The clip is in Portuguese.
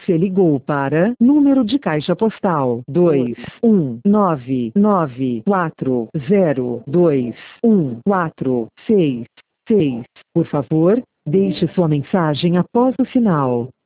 Você ligou para número de caixa postal 21994021466. Por favor, deixe sua mensagem após o sinal.